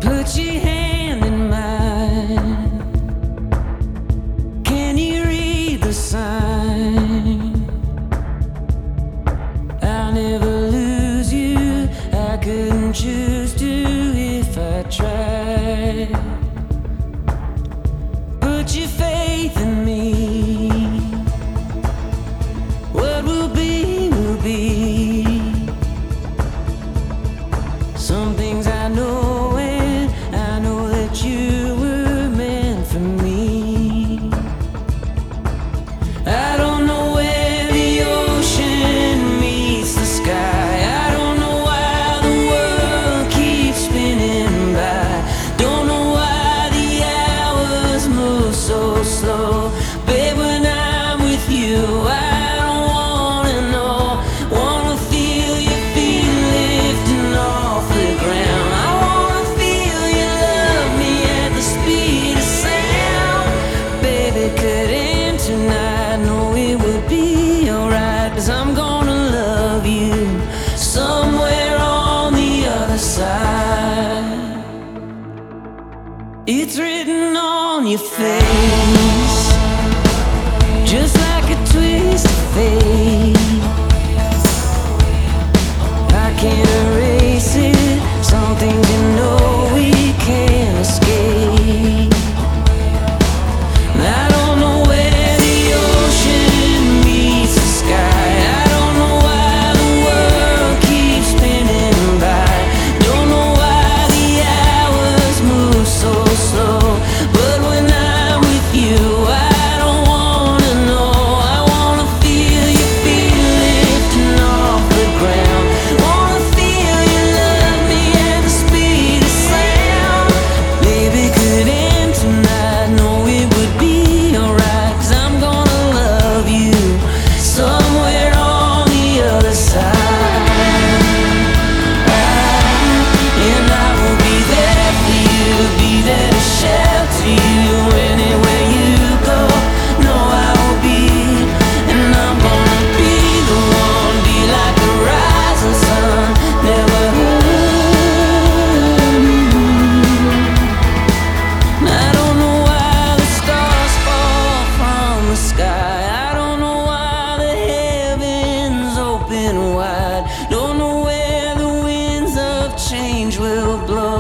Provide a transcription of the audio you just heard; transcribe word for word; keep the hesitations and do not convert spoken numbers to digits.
Put your hand in mine. Can you read the sign? I'll never lose you. I couldn't choose to if I tried. Put your faith in me. What will be, will be. Some things I know, and I know that you were meant for me. I don't know where the ocean meets the sky. I don't know why the world keeps spinning by. Don't know why the hours move so slow. Babe, when I'm with you, I don't wanna know. Wanna feel your feet lifting off the ground. I wanna feel you love me at the speed of sound. Baby, could end tonight. Know it would be alright, 'cause I'm gonna love you somewhere on the other side. It's written on your face, just like a twist of fate. I can't erase it. Some things you know we can't escape. I don't know where the ocean meets the sky. I don't know why the world keeps spinning by. Don't know why the hours move so slow. But when I'm with you, I don't wanna know. I wanna feel your feet lifting off the ground. Wanna feel you love me at the speed of sound. Baby, could end tonight. Know it would be alright, 'cause I'm gonna love you somewhere on the other side. And I will be there for you, be there to shelter you anywhere you go. No, I will be, and I'm gonna be the one, be like the rising sun, never hurt you. I don't know why the stars fall from the sky. I don't know why the heavens open wide. Don't know where the winds of change will blow.